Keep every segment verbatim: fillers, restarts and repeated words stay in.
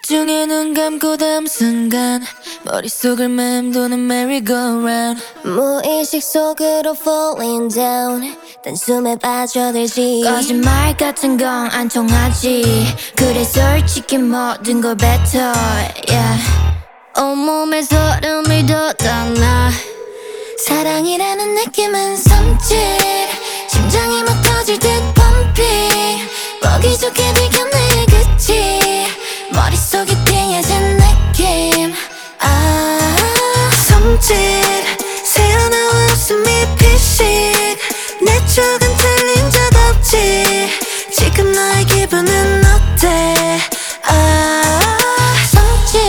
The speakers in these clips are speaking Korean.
집중해 눈 감고 다음 순간 머릿속을 맴도는 merry-go-round 무의식 속으로 falling down 단숨에 빠져들지 거짓말 같은 건 안 통하지 그래 솔직히 모든 걸 뱉어 yeah. 온몸에 소름을 돋아나 사랑이라는 느낌은 섬찟 심장이 막 터질 듯 펌핑 보기 좋게 들켰네 그치 머릿속이 띵해진 느낌 아 섬찟 새어나와 웃음이 피식 내 쪽은 틀린 적 없지 지금 너의 기분은 어때 아 섬찟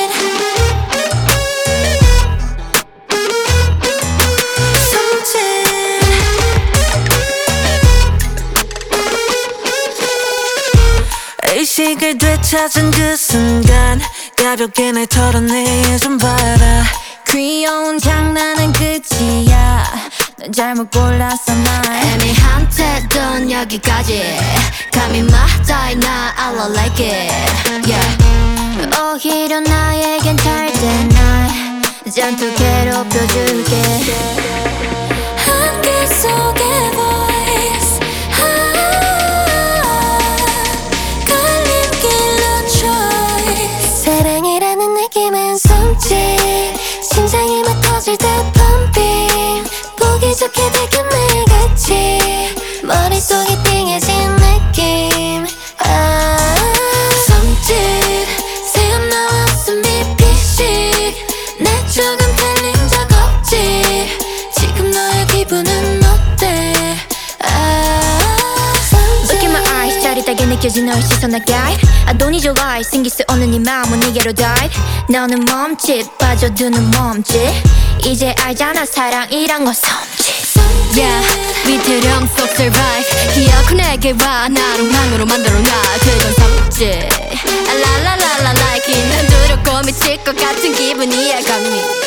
섬찟 의식을 되찾은 그 순간 가볍게 날 털어내 좀 봐라 귀여운 장난은 끝이야 넌 잘못 골랐어 날 애매한 태도는 여기까지 감히 맞다이 나 I like it yeah. 오히려 나에겐 잘돼날 잔뜩 괴롭혀줄게 한길 속의 voice 걸림길로 choice 사랑이라는 느낌은 섬찟 심장이 막 터질 듯 펌핑 보기 좋게 들켰네 그치 머릿속이 띵해진 느낌 아 섬찟 새어나와 웃음이 피식 내 쪽은 틀린 적 없지 지금 너의 기분은 어때 아 Look in my eyes 짜릿하게 느껴진 너의 시선의 guide I don't need your lies 생길 수 없는 이 마음은 네게로 dive 너는 멈칫 빠져드는 몸짓 이제 알잖아 사랑이란 건 섬찟 Yeah 위태령 속 survive 기어코 내게 와 나를 왕으로 만들어놔 그건 섬찟 라라라라 like it 난 두렵고 미칠 것 같은 기분이야 감히